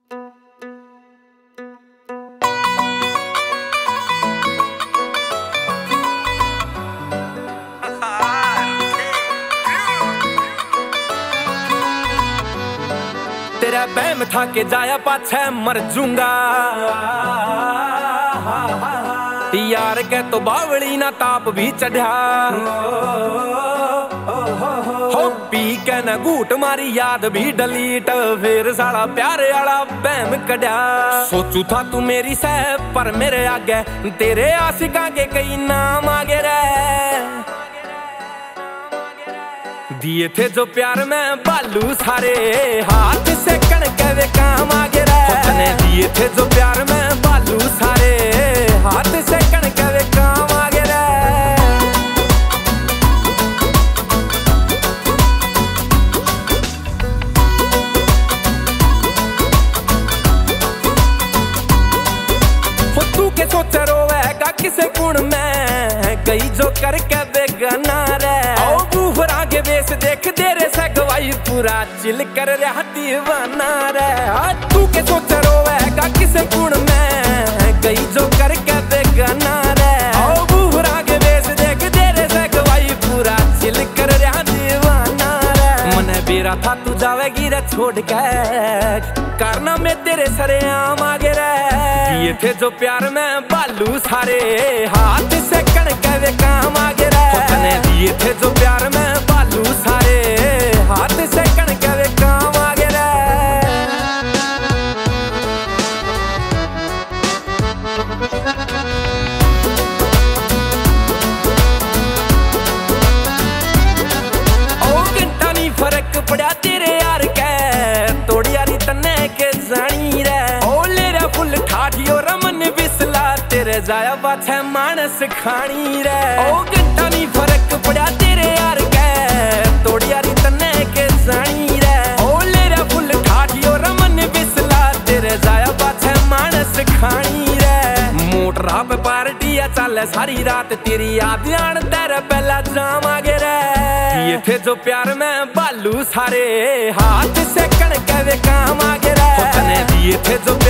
तेरा बहम था के जाया पाछे मर जूंगा यार के तो बावली ना ताप भी चढ़ा हो पी के न घूट मारी याद भी डलीट फिर साला प्यारे आला बहम कढ़ा। सोचू था तू मेरी सह पर मेरे आगे तेरे आशिका के कई नाम आगे रहे दिए थे जो प्यार में बालू सारे हाथ से कणके वे काम आगे रहे दिए थे जो प्यार में बालू सारे हाथ से कणके वे काम आगे रहे। हो तू के सोच रोवेगा किसे गुण में गई जो करके बेगाना रे आगे बेस देख तेरे से गवाई पूरा चिल कर रहा दीवाना रे। तू के सोच रोवेगा किसे गुण में गई जो करके बेगाना रे आगे बेस देख तेरे से गवाई पूरा चिल कर रहा दीवाना रे। मने बेरा था तू जावेगी रे छोड़ के करना में तेरे सरे आम आगे रे दिए थे जो प्यार में बालू सारे हाथ से कणके वे काम आगे रे दिए थे जो प्यार में बालू सारे हाथ से कणके वे काम आगे रे। ओ घंटा नहीं फर्क पड़ा तेरे यार के तोड़ी यारी तन्ने के जानी रे ओ ले रे फुल ठाठियो रमन बिसला तेरे जाया पाछे मानस खानी रे ओ घंटा नहीं फर्क पड़ा तेरे यार के तोड़ी यारी तन्ने के जानी रे ओ ले रे फुल ठाठियो रमन बिसला तेरे जाया पाछे मानस खानी रे। मोटरा पे पार्टी चल सारी रात तेरी याद आन तेरे पहला जाम आगे रे दिए थे जो प्यार में बालू सारे हाथ से कणके वे काम आगे रे दिए थे जो